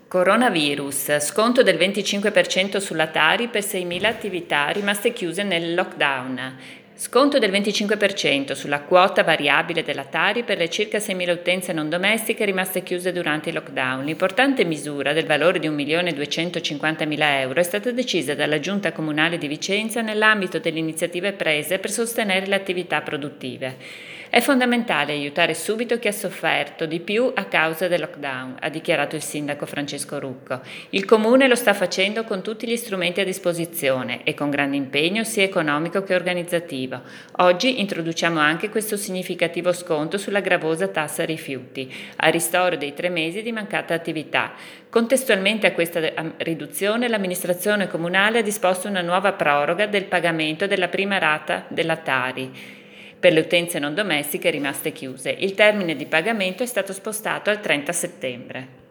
Coronavirus, sconto del 25% sulla Tari per 6.000 attività rimaste chiuse nel lockdown. Sconto del 25% sulla quota variabile della Tari per le circa 6.000 utenze non domestiche rimaste chiuse durante il lockdown. L'importante misura del valore di 1.250.000 euro è stata decisa dalla Giunta Comunale di Vicenza nell'ambito delle iniziative prese per sostenere le attività produttive. È fondamentale aiutare subito chi ha sofferto di più a causa del lockdown, ha dichiarato il sindaco Francesco Rucco. Il Comune lo sta facendo con tutti gli strumenti a disposizione e con grande impegno sia economico che organizzativo. Oggi introduciamo anche questo significativo sconto sulla gravosa tassa rifiuti, a ristoro dei 3 mesi di mancata attività. Contestualmente a questa riduzione, l'amministrazione comunale ha disposto una nuova proroga del pagamento della prima rata della Tari per le utenze non domestiche rimaste chiuse. Il termine di pagamento è stato spostato al 30 settembre.